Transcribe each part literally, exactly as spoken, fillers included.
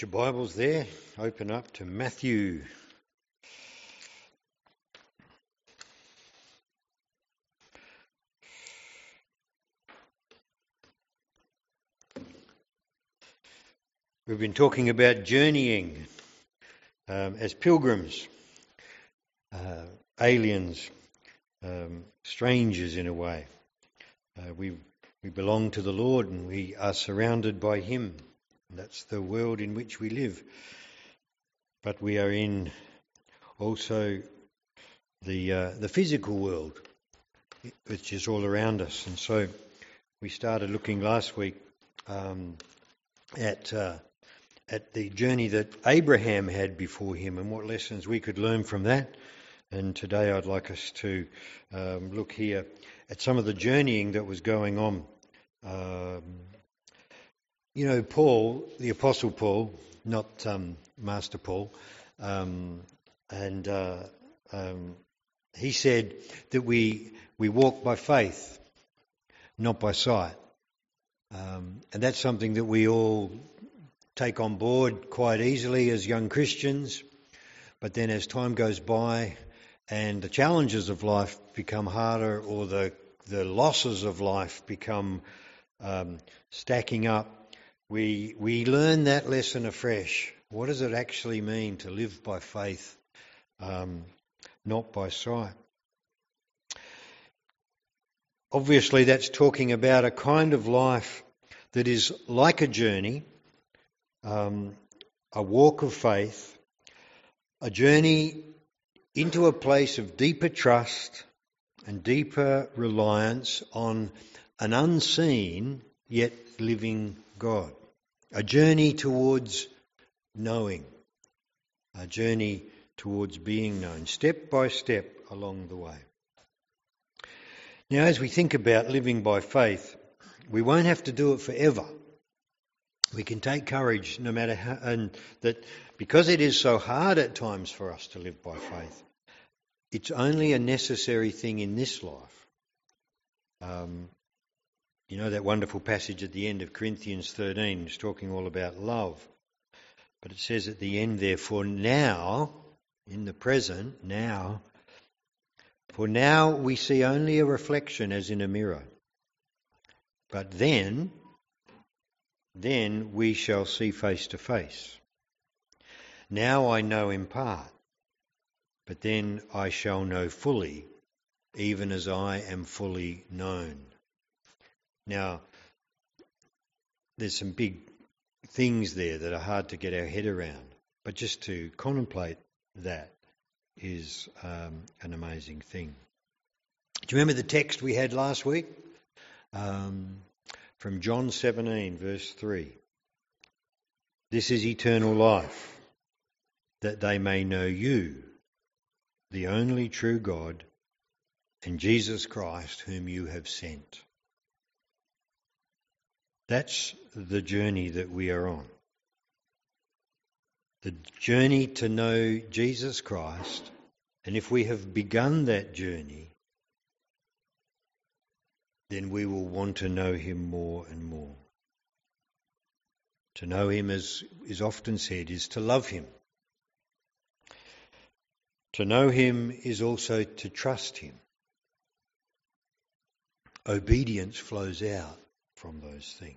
Your Bibles there, open up to Matthew. We've been talking about journeying um, as pilgrims, uh, aliens, um, strangers in a way. Uh, we we belong to the Lord and we are surrounded by Him. That's the world in which we live. But we are in also the uh, the physical world, which is all around us. And so we started looking last week um, at uh, at the journey that Abraham had before him and what lessons we could learn from that. And today I'd like us to um, look here at some of the journeying that was going on. Um, you know, Paul, the Apostle Paul, not um, Master Paul, um, and uh, um, he said that we we walk by faith, not by sight. Um, and that's something that we all take on board quite easily as young Christians. But then as time goes by and the challenges of life become harder, or the, the losses of life become um, stacking up, we we learn that lesson afresh. What does it actually mean to live by faith, um, not by sight? Obviously, that's talking about a kind of life that is like a journey, um, a walk of faith, a journey into a place of deeper trust and deeper reliance on an unseen yet living God. A journey towards knowing, a journey towards being known, step by step along the way. Now, as we think about living by faith, we won't have to do it forever. We can take courage no matter how, and that because it is so hard at times for us to live by faith, it's only a necessary thing in this life. Um, you know that wonderful passage at the end of Corinthians thirteen is talking all about love. But it says at the end there, for now, in the present, now, for now we see only a reflection as in a mirror. But then, then we shall see face to face. Now I know in part, but then I shall know fully, even as I am fully known. Now, there's some big things there that are hard to get our head around, but just to contemplate that is um, an amazing thing. Do you remember the text we had last week? Um, from John seventeen, verse three. This is eternal life, that they may know you, the only true God, and Jesus Christ, whom you have sent. That's the journey that we are on. The journey to know Jesus Christ, and if we have begun that journey, then we will want to know Him more and more. To know Him, as is often said, is to love Him. To know Him is also to trust Him. Obedience flows out from those things.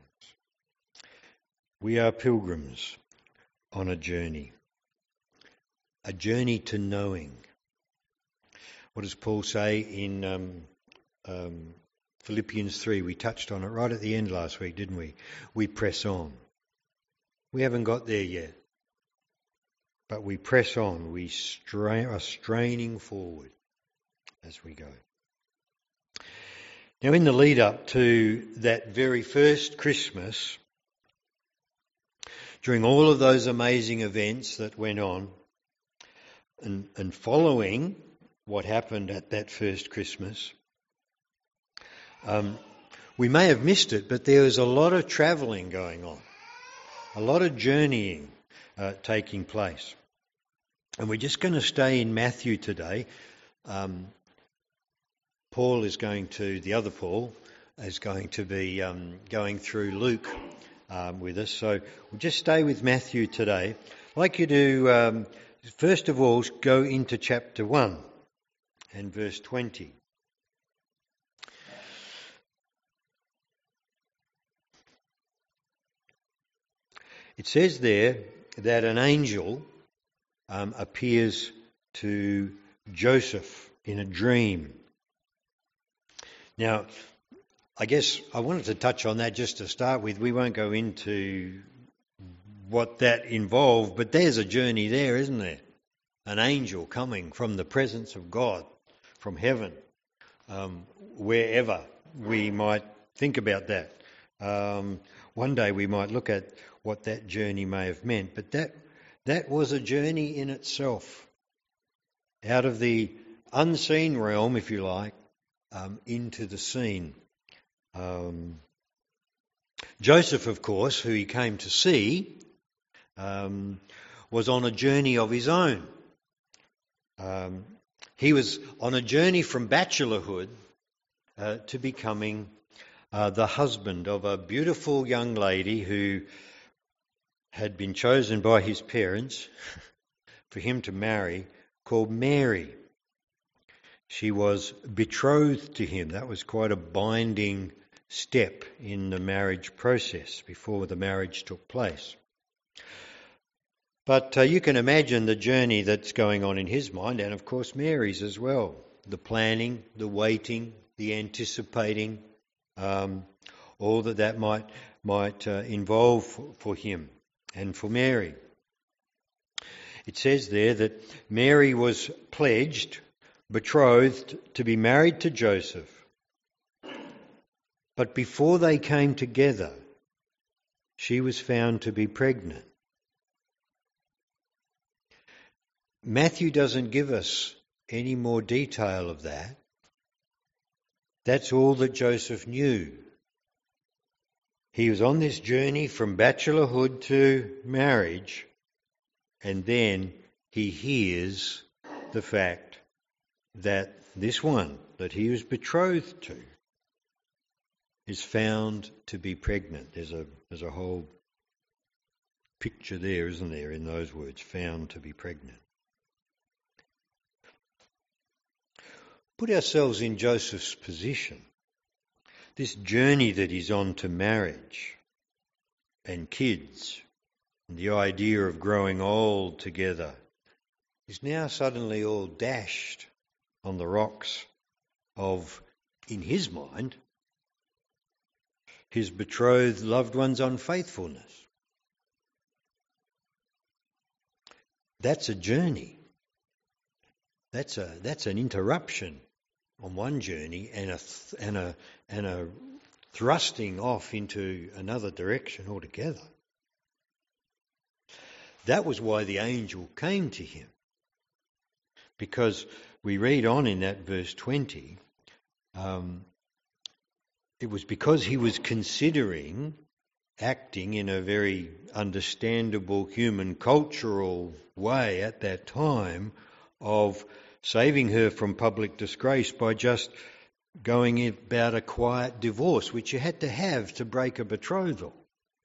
We are pilgrims on a journey, a journey to knowing. What does Paul say in um, um, Philippians three? We touched on it right at the end last week, didn't we? We press on. We haven't got there yet, but we press on. We strain, are straining forward as we go. Now, in the lead up to that very first Christmas, during all of those amazing events that went on, and, and following what happened at that first Christmas, um, we may have missed it, but there was a lot of travelling going on, a lot of journeying uh, taking place. And we're just going to stay in Matthew today. Um, Paul is going to, the other Paul, is going to be um, going through Luke um, with us. So we'll just stay with Matthew today. I'd like you to, um, first of all, go into chapter one and verse twenty. It says there that an angel um, appears to Joseph in a dream. Now, I guess I wanted to touch on that just to start with. We won't go into what that involved, but there's a journey there, isn't there? An angel coming from the presence of God, from heaven, um, wherever we might think about that. Um, one day we might look at what that journey may have meant, but that that was a journey in itself, out of the unseen realm, if you like, um, into the seen. Um, Joseph, of course, who he came to see, um, was on a journey of his own. Um, he was on a journey from bachelorhood uh, to becoming uh, the husband of a beautiful young lady who had been chosen by his parents for him to marry, called Mary. She was betrothed to him. That was quite a binding step in the marriage process before the marriage took place. But uh, you can imagine the journey that's going on in his mind, and of course Mary's as well. The planning, the waiting, the anticipating, um, all that that might might uh, involve for, for him and for Mary. It says there that Mary was pledged, betrothed to be married to Joseph. But before they came together, she was found to be pregnant. Matthew doesn't give us any more detail of that. That's all that Joseph knew. He was on this journey from bachelorhood to marriage, and then he hears the fact that this one that he was betrothed to is found to be pregnant. There's a there's a whole picture there, isn't there, in those words, found to be pregnant. Put ourselves in Joseph's position. This journey that he's on to marriage and kids, and the idea of growing old together, is now suddenly all dashed on the rocks of, in his mind, his betrothed loved one's unfaithfulness. That's a journey. That's a that's an interruption on one journey and a th- and a and a thrusting off into another direction altogether. That was why the angel came to him, because we read on in that verse twenty. Um, it was because he was considering acting in a very understandable human cultural way at that time of saving her from public disgrace by just going about a quiet divorce, which you had to have to break a betrothal.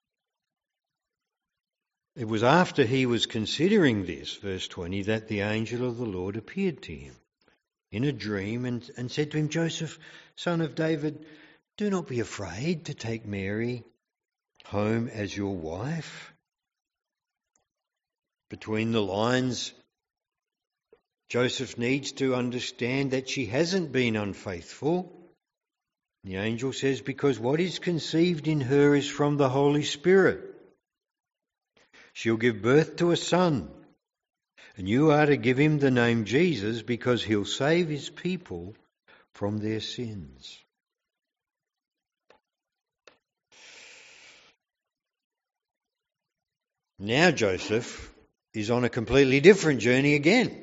It was after he was considering this, verse twenty, that the angel of the Lord appeared to him in a dream and, and said to him, Joseph, son of David, do not be afraid to take Mary home as your wife. Between the lines, Joseph needs to understand that she hasn't been unfaithful. The angel says, because what is conceived in her is from the Holy Spirit. She'll give birth to a son, and you are to give him the name Jesus because he'll save his people from their sins. Now Joseph is on a completely different journey again.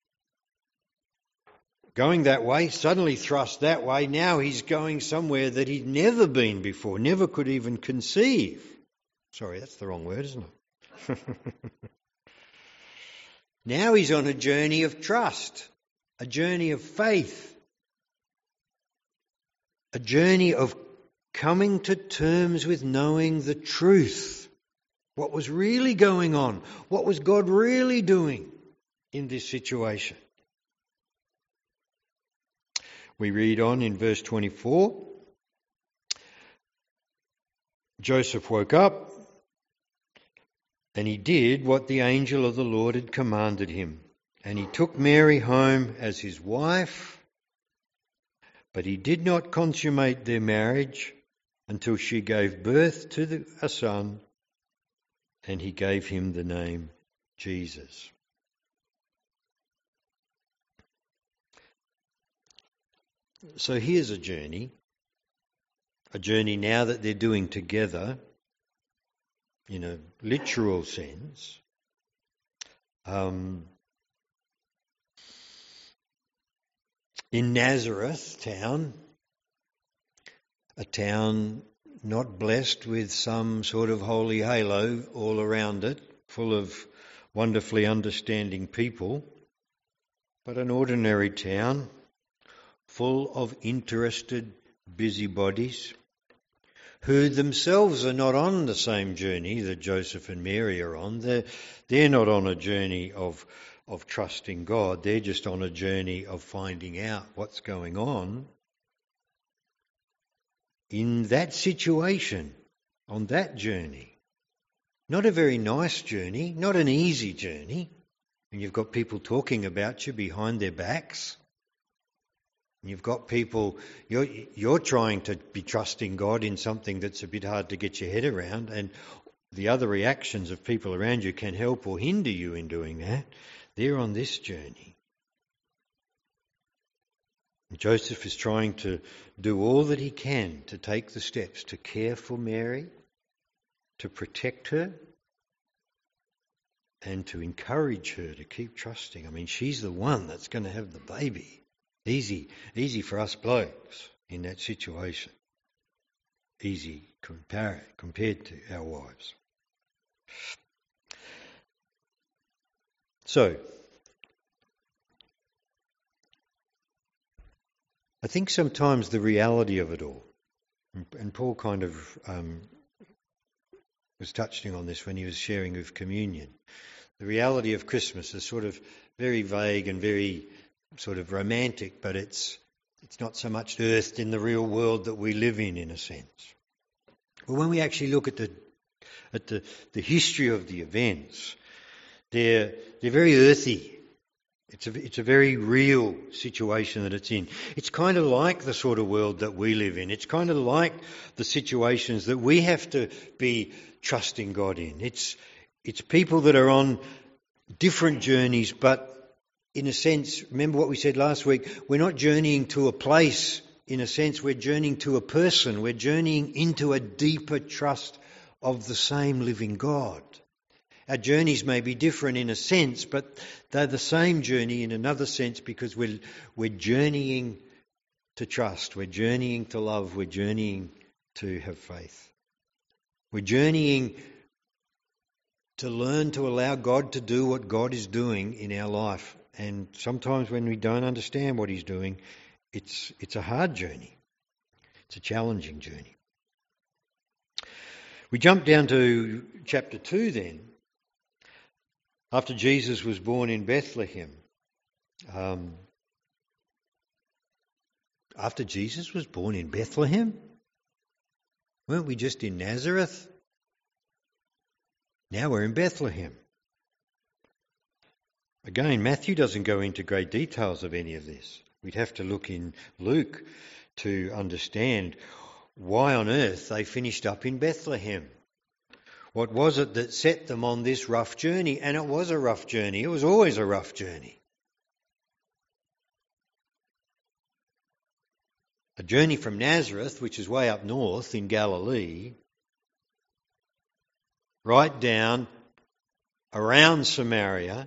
Going that way, suddenly thrust that way, now he's going somewhere that he'd never been before, never could even conceive. Sorry, that's the wrong word, isn't it? Now he's on a journey of trust, a journey of faith, a journey of coming to terms with knowing the truth. What was really going on? What was God really doing in this situation? We read on in verse twenty-four. Joseph woke up and he did what the angel of the Lord had commanded him. And he took Mary home as his wife, but he did not consummate their marriage until she gave birth to the, a son, and he gave him the name Jesus. So here's a journey, a journey now that they're doing together in a literal sense. Um, in Nazareth town, a town not blessed with some sort of holy halo all around it, full of wonderfully understanding people, but an ordinary town full of interested busybodies who themselves are not on the same journey that Joseph and Mary are on. They're, they're not on a journey of, of trusting God. They're just on a journey of finding out what's going on. In that situation, on that journey, not a very nice journey, not an easy journey, and you've got people talking about you behind their backs. You've got people, you're, you're trying to be trusting God in something that's a bit hard to get your head around, and the other reactions of people around you can help or hinder you in doing that. They're on this journey. And Joseph is trying to do all that he can to take the steps to care for Mary, to protect her, and to encourage her to keep trusting. I mean, she's the one that's going to have the baby. Easy, easy for us blokes in that situation. Easy compare, compared to our wives. So, I think sometimes the reality of it all, and Paul kind of um, was touching on this when he was sharing of communion, the reality of Christmas is sort of very vague and very sort of romantic, but it's it's not so much earthed in the real world that we live in, in a sense. But when we actually look at the at the, the history of the events, they're they're very earthy. It's a it's a very real situation that it's in. It's kind of like the sort of world that we live in. It's kind of like the situations that we have to be trusting God in. It's it's people that are on different journeys, but in a sense, remember what we said last week, we're not journeying to a place, in a sense, we're journeying to a person. We're journeying into a deeper trust of the same living God. Our journeys may be different in a sense, but they're the same journey in another sense because we're, we're journeying to trust, we're journeying to love, we're journeying to have faith. We're journeying to learn to allow God to do what God is doing in our life. And sometimes when we don't understand what he's doing, it's it's a hard journey. It's a challenging journey. We jump down to chapter two then. After Jesus was born in Bethlehem. Um, after Jesus was born in Bethlehem? Weren't we just in Nazareth? Now we're in Bethlehem. Again, Matthew doesn't go into great details of any of this. We'd have to look in Luke to understand why on earth they finished up in Bethlehem. What was it that set them on this rough journey? And it was a rough journey. It was always a rough journey. A journey from Nazareth, which is way up north in Galilee, right down around Samaria,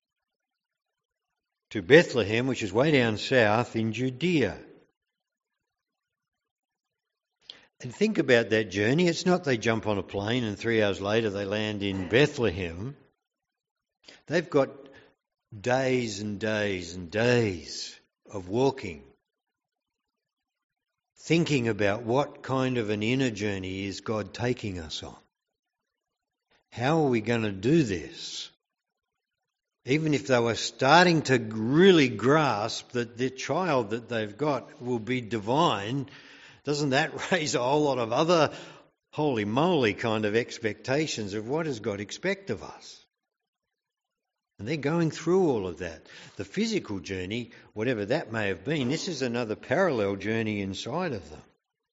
to Bethlehem, which is way down south in Judea. And think about that journey. It's not they jump on a plane and three hours later they land in Bethlehem. They've got days and days and days of walking thinking about what kind of an inner journey is God taking us on. How are we going to do this? Even if they were starting to really grasp that the child that they've got will be divine, doesn't that raise a whole lot of other holy moly kind of expectations of what does God expect of us? And they're going through all of that. The physical journey, whatever that may have been, this is another parallel journey inside of them.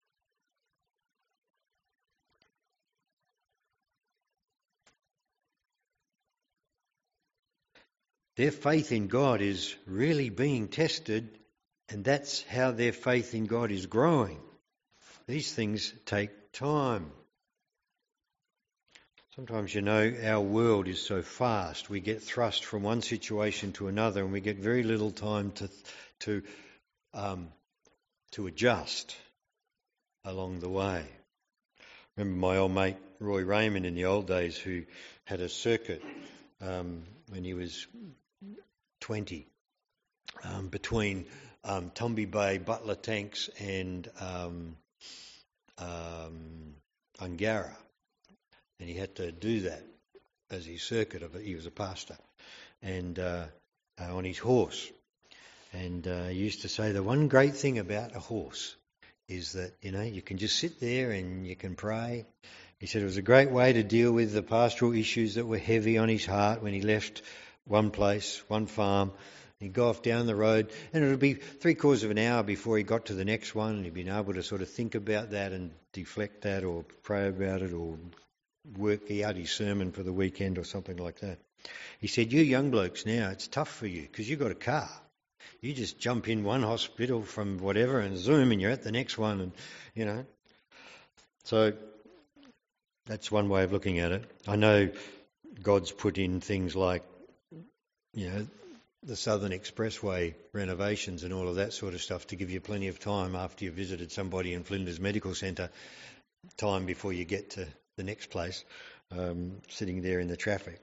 Their faith in God is really being tested, and that's how their faith in God is growing. These things take time. Sometimes, you know, our world is so fast. We get thrust from one situation to another, and we get very little time to to um, to adjust along the way. Remember my old mate Roy Raymond in the old days, who had a circuit um, when he was twenty um, between um, Tumby Bay, Butler Tanks, and um, um, Ungara. And he had to do that as his circuit of it. He was a pastor, and uh, uh, on his horse. And uh, he used to say the one great thing about a horse is that, you know, you can just sit there and you can pray. He said it was a great way to deal with the pastoral issues that were heavy on his heart when he left one place, one farm. He'd go off down the road, and it would be three quarters of an hour before he got to the next one, and he'd been able to sort of think about that and deflect that, or pray about it, or work out his sermon for the weekend or something like that. He said, you young blokes now, it's tough for you because you've got a car. You just jump in one hospital from whatever and zoom and you're at the next one, and, you know. So that's one way of looking at it. I know God's put in things like, you know, the Southern Expressway renovations and all of that sort of stuff to give you plenty of time after you've visited somebody in Flinders Medical Centre, time before you get to the next place, um, sitting there in the traffic.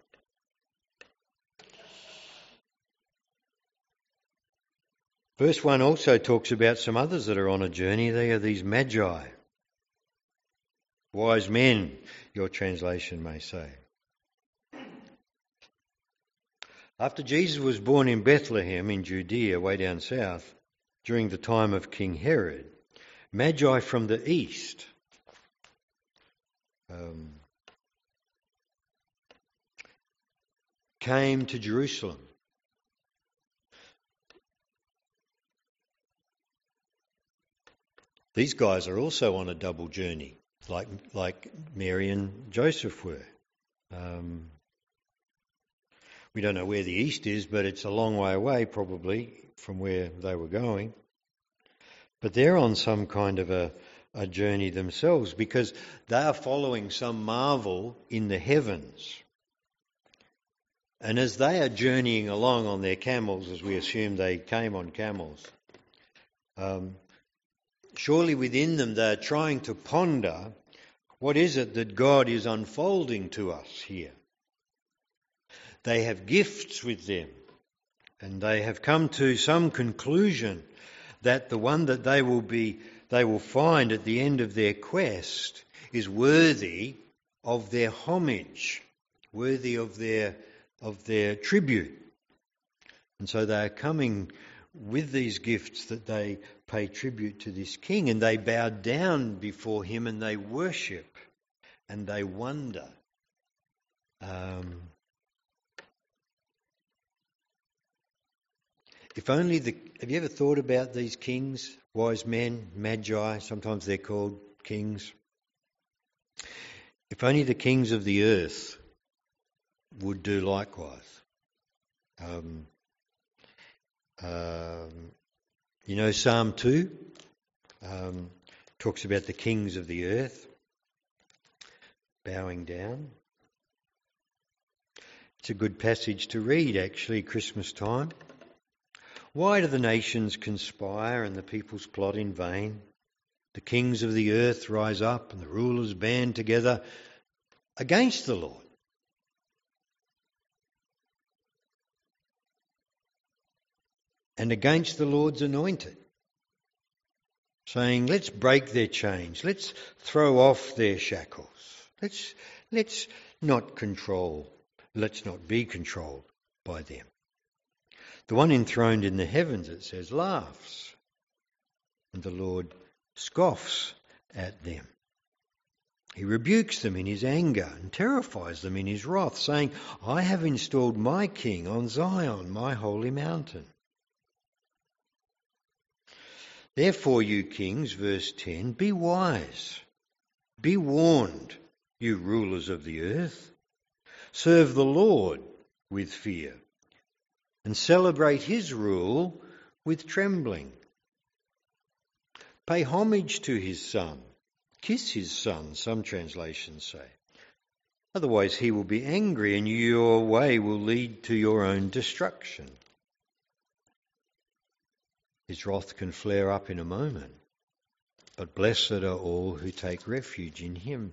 Verse one also talks about some others that are on a journey. They are these magi, wise men, your translation may say. After Jesus was born in Bethlehem in Judea, way down south, during the time of King Herod, magi from the east Um, came to Jerusalem. These guys are also on a double journey, like like Mary and Joseph were. Um, we don't know where the east is, but it's a long way away probably from where they were going. But they're on some kind of a a journey themselves, because they are following some marvel in the heavens. And as they are journeying along on their camels, as we assume they came on camels, um, surely within them they are trying to ponder, what is it that God is unfolding to us here? They have gifts with them, and they have come to some conclusion that the one that they will be they will find at the end of their quest is worthy of their homage, worthy of their of their tribute. And so they are coming with these gifts that they pay tribute to this king, and they bow down before him and they worship and they wonder. Um, if only the... Have you ever thought about these kings? Wise men, magi, sometimes they're called kings. If only the kings of the earth would do likewise. Um, um, you know, Psalm two um, talks about the kings of the earth bowing down. It's a good passage to read, actually, Christmas time. Why do the nations conspire and the peoples plot in vain? The kings of the earth rise up and the rulers band together against the Lord. And against the Lord's anointed. saying, let's break their chains, let's throw off their shackles, let's, let's not control, let's not be controlled by them. The one enthroned in the heavens, it says, laughs, and the Lord scoffs at them. He rebukes them in his anger and terrifies them in his wrath, saying, I have installed my king on Zion, my holy mountain. Therefore, you kings, verse ten, be wise, be warned, you rulers of the earth. Serve the Lord with fear and celebrate his rule with trembling. Pay homage to his son. Kiss his son, some translations say. Otherwise he will be angry and your way will lead to your own destruction. His wrath can flare up in a moment, but blessed are all who take refuge in him.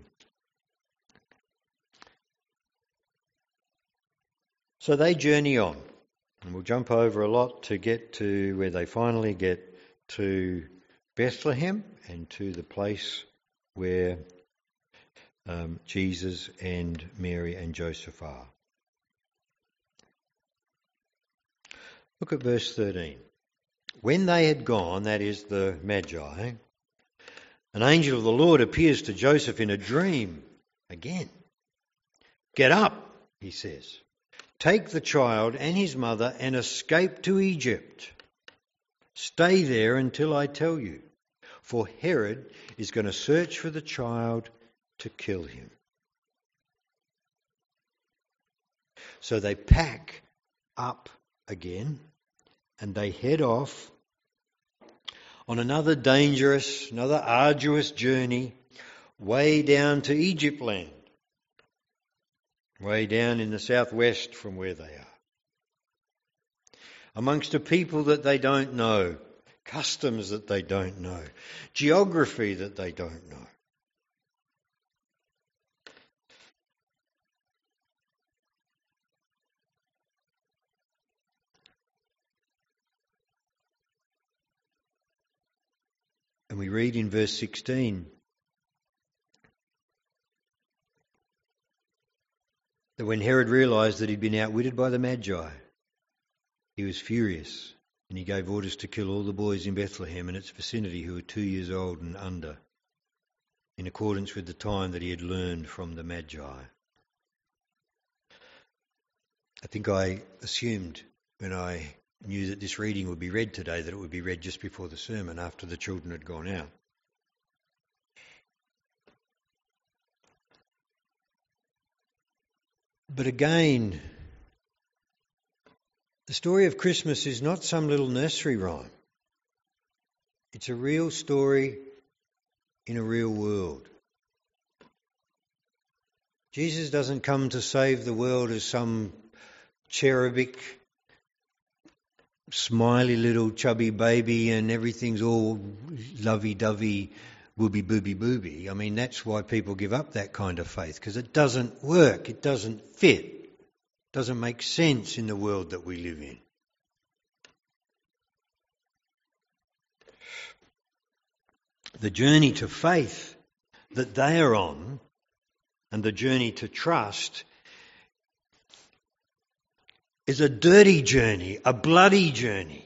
So they journey on, and we'll jump over a lot to get to where they finally get to Bethlehem and to the place where um, Jesus and Mary and Joseph are. Look at verse thirteen. When they had gone, that is the Magi, an angel of the Lord appears to Joseph in a dream again. Get up, he says. Take the child and his mother and escape to Egypt. Stay there until I tell you, for Herod is going to search for the child to kill him. So they pack up again and they head off on another dangerous, another arduous journey way down to Egypt land, way down in the southwest from where they are, amongst a people that they don't know, customs that they don't know, geography that they don't know. And we read in verse sixteen that when Herod realised that he'd been outwitted by the Magi, he was furious and he gave orders to kill all the boys in Bethlehem and its vicinity who were two years old and under, in accordance with the time that he had learned from the Magi. I think I assumed when I knew that this reading would be read today that it would be read just before the sermon after the children had gone out. But again, the story of Christmas is not some little nursery rhyme. It's a real story in a real world. Jesus doesn't come to save the world as some cherubic, smiley little chubby baby and everything's all lovey-dovey, booby-booby-booby. I mean, that's why people give up that kind of faith, because it doesn't work, it doesn't fit, it doesn't make sense in the world that we live in. The journey to faith that they are on and the journey to trust is a dirty journey, a bloody journey,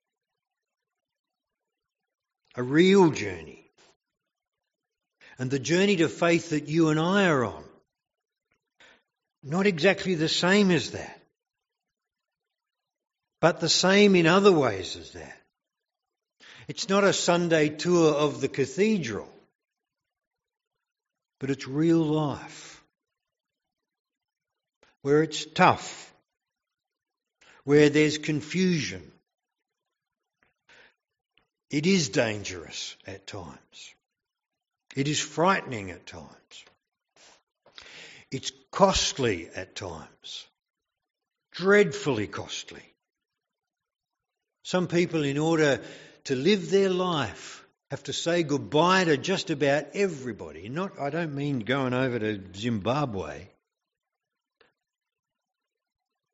a real journey. And the journey to faith that you and I are on, not exactly the same as that, but the same in other ways as that. It's not a Sunday tour of the cathedral, but it's real life, where it's tough, where there's confusion. It is dangerous at times. It is frightening at times. It's costly at times. Dreadfully costly. Some people, in order to live their life, have to say goodbye to just about everybody. Not, I don't mean going over to Zimbabwe.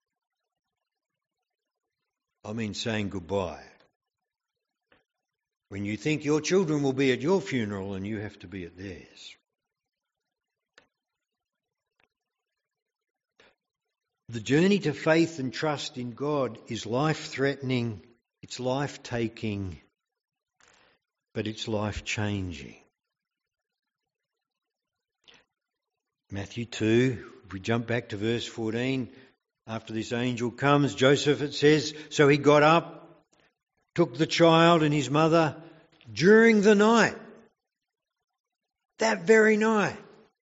I mean saying goodbye. when you think your children will be at your funeral and you have to be at theirs. The journey to faith and trust in God is life-threatening, it's life-taking, but it's life-changing. Matthew two, if we jump back to verse fourteen, after this angel comes, Joseph, it says, so he got up, took the child and his mother during the night, that very night.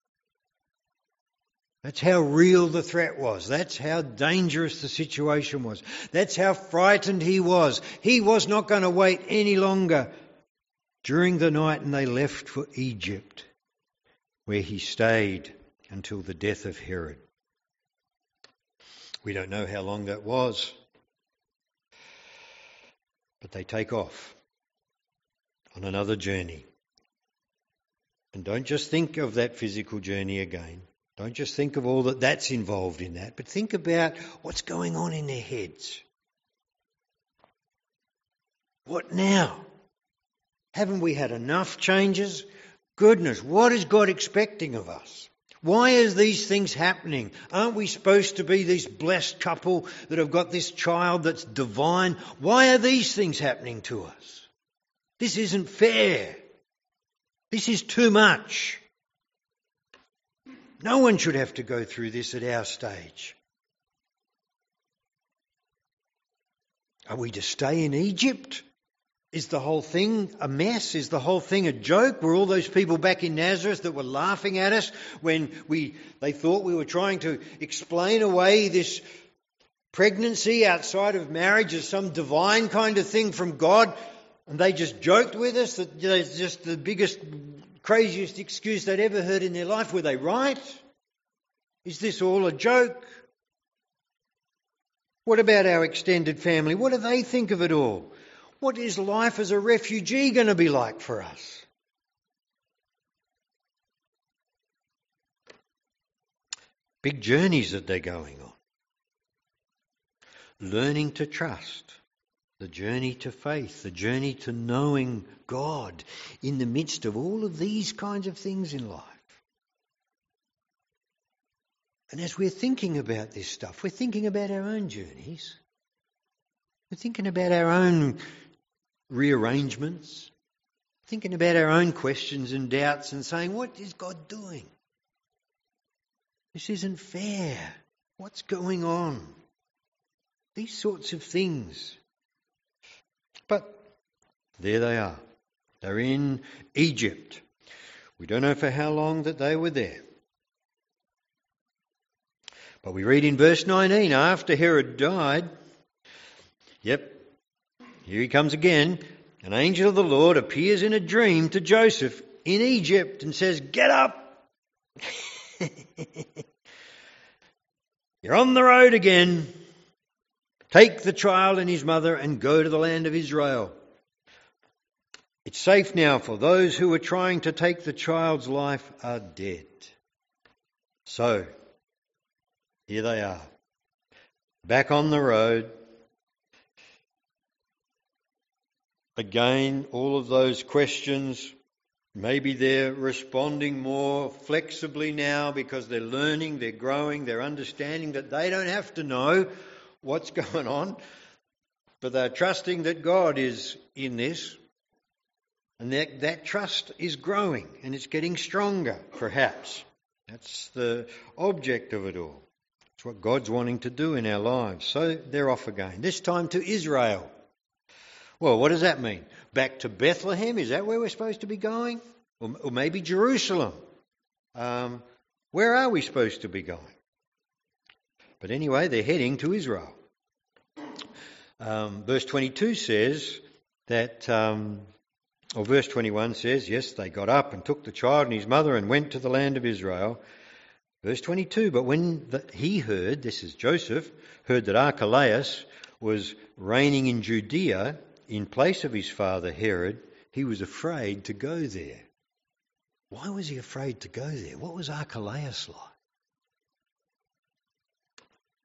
That's how real the threat was. That's how dangerous the situation was. That's how frightened he was. He was not going to wait any longer. During the night, and they left for Egypt, where he stayed until the death of Herod. We don't know how long that was, but they take off on another journey. And don't just think of that physical journey again. Don't just think of all that that's involved in that, but think about what's going on in their heads. What now? Haven't we had enough changes? Goodness, what is God expecting of us? Why are these things happening? Aren't we supposed to be this blessed couple that have got this child that's divine? Why are these things happening to us? This isn't fair. This is too much. No one should have to go through this at our stage. Are we to stay in Egypt? Is the whole thing a mess? Is the whole thing a joke? Were all those people back in Nazareth that were laughing at us when we they thought we were trying to explain away this pregnancy outside of marriage as some divine kind of thing from God, and they just joked with us that it's just the biggest, craziest excuse they'd ever heard in their life? Were they right? Is this all a joke? What about our extended family? What do they think of it all? What is life as a refugee going to be like for us? Big journeys that they're going on. Learning to trust. The journey to faith. The journey to knowing God in the midst of all of these kinds of things in life. And as we're thinking about this stuff, we're thinking about our own journeys. We're thinking about our own rearrangements, thinking about our own questions and doubts and saying, what is God doing? This isn't fair. What's going on? These sorts of things. But there they are. They're in Egypt. We don't know for how long that they were there. But we read in verse nineteen, after Herod died, yep, here he comes again. An angel of the Lord appears in a dream to Joseph in Egypt and says, get up. You're on the road again. Take the child and his mother and go to the land of Israel. It's safe now, for those who were trying to take the child's life are dead. So, here they are, back on the road. Again, all of those questions, maybe they're responding more flexibly now because they're learning, they're growing, they're understanding that they don't have to know what's going on, but they're trusting that God is in this, and that, that trust is growing and it's getting stronger, perhaps. That's the object of it all. It's what God's wanting to do in our lives. So they're off again, this time to Israel. Well, what does that mean? Back to Bethlehem? Is that where we're supposed to be going? Or, or maybe Jerusalem? Um, where are we supposed to be going? But anyway, they're heading to Israel. Um, verse twenty-two says that, um, or verse twenty-one says, yes, they got up and took the child and his mother and went to the land of Israel. Verse twenty-two, but when the, he heard, this is Joseph, heard that Archelaus was reigning in Judea in place of his father Herod, he was afraid to go there. Why was he afraid to go there? What was Archelaus like?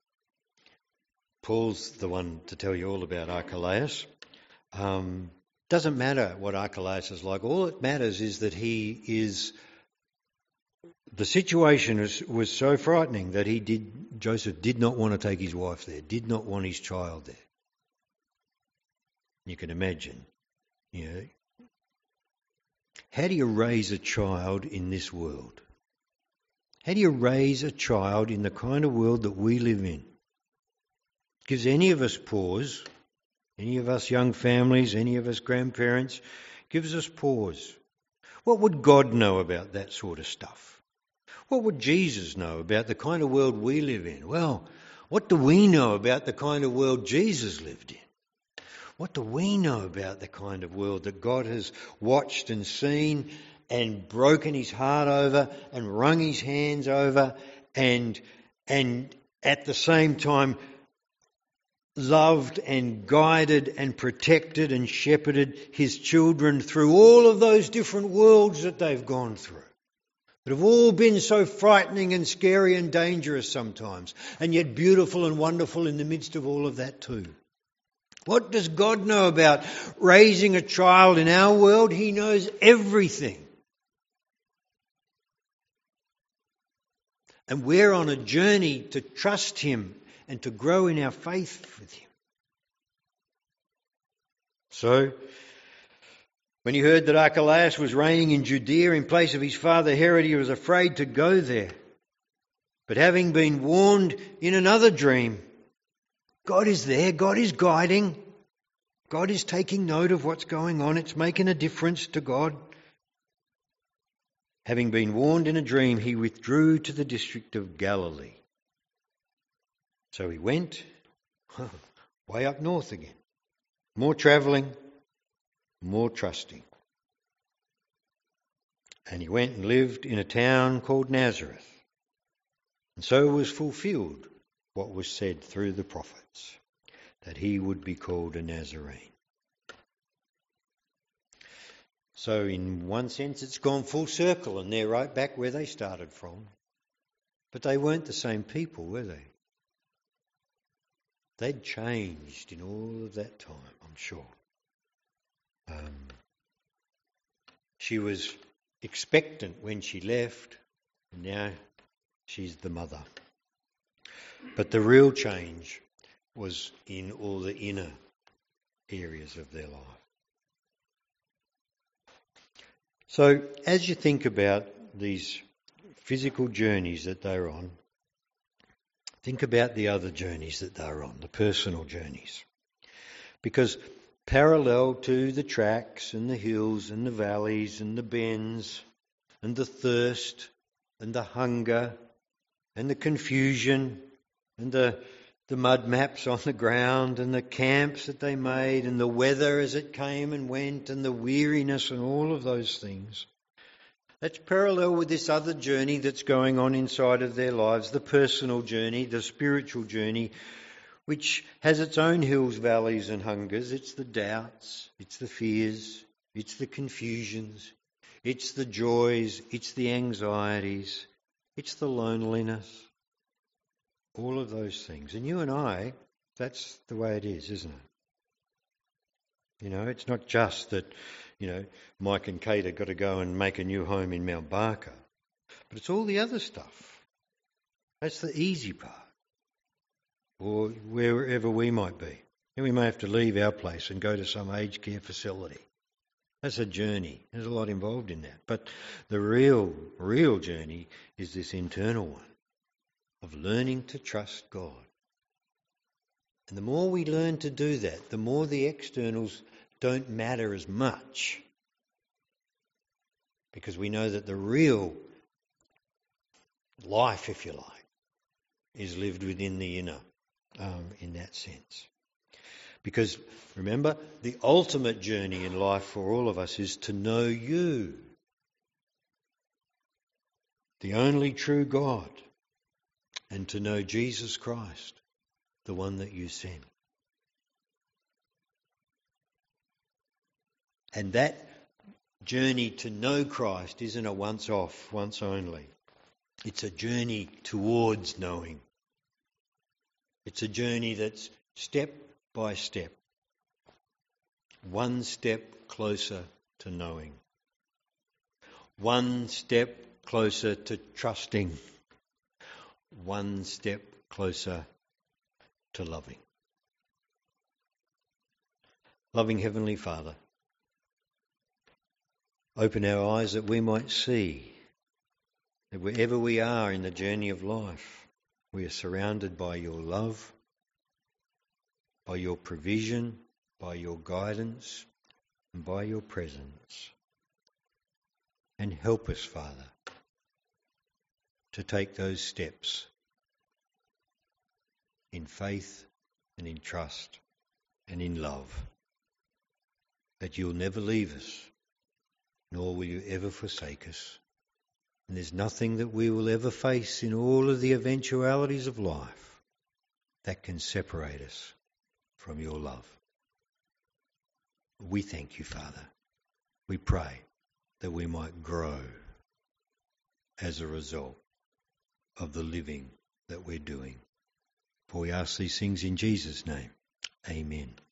Paul's the one to tell you all about Archelaus. Um, Doesn't matter what Archelaus is like. All that matters is that he is... The situation was, was so frightening that he did. Joseph did not want to take his wife there, did not want his child there. You can imagine, you know. How do you raise a child in this world? How do you raise a child in the kind of world that we live in? Gives any of us pause, any of us young families, any of us grandparents, gives us pause. What would God know about that sort of stuff? What would Jesus know about the kind of world we live in? Well, what do we know about the kind of world Jesus lived in? What do we know about the kind of world that God has watched and seen and broken his heart over and wrung his hands over and, and at the same time loved and guided and protected and shepherded his children through all of those different worlds that they've gone through, that have all been so frightening and scary and dangerous sometimes, and yet beautiful and wonderful in the midst of all of that too. What does God know about raising a child in our world? He knows everything. And we're on a journey to trust him and to grow in our faith with him. So, when he heard that Archelaus was reigning in Judea in place of his father Herod, he was afraid to go there. But having been warned in another dream, God is there, God is guiding, God is taking note of what's going on, it's making a difference to God. Having been warned in a dream, he withdrew to the district of Galilee. So he went way up north again. More travelling, more trusting. And he went and lived in a town called Nazareth. And so was fulfilled what was said through the prophets, that he would be called a Nazarene. So in one sense it's gone full circle and they're right back where they started from. But they weren't the same people, were they? They'd changed in all of that time, I'm sure. Um, she was expectant when she left, and now she's the mother. But the real change was in all the inner areas of their life. So as you think about these physical journeys that they're on, think about the other journeys that they're on, the personal journeys. Because parallel to the tracks and the hills and the valleys and the bends and the thirst and the hunger and the confusion and the, the mud maps on the ground and the camps that they made and the weather as it came and went and the weariness and all of those things, that's parallel with this other journey that's going on inside of their lives, the personal journey, the spiritual journey, which has its own hills, valleys and hungers. It's the doubts, it's the fears, it's the confusions, it's the joys, it's the anxieties, it's the loneliness, all of those things. And you and I, that's the way it is, isn't it? You know, it's not just that, you know, Mike and Kate have got to go and make a new home in Mount Barker, but it's all the other stuff. That's the easy part. Or wherever we might be. And we may have to leave our place and go to some aged care facility. That's a journey. There's a lot involved in that. But the real, real journey is this internal one of learning to trust God. And the more we learn to do that, the more the externals don't matter as much. Because we know that the real life, if you like, is lived within the inner. Um, in that sense. Because remember, the ultimate journey in life for all of us is to know you, the only true God, and to know Jesus Christ, the one that you sent. And that journey to know Christ isn't a once off, once only. It's a journey towards knowing. It's a journey that's step by step. one step closer to knowing, one step closer to trusting, one step closer to loving. Loving Heavenly Father, open our eyes that we might see that wherever we are in the journey of life, we are surrounded by your love, by your provision, by your guidance, and by your presence. And help us, Father, to take those steps in faith and in trust and in love, that you'll never leave us, nor will you ever forsake us. And there's nothing that we will ever face in all of the eventualities of life that can separate us from your love. We thank you, Father. We pray that we might grow as a result of the living that we're doing. For we ask these things in Jesus' name. Amen.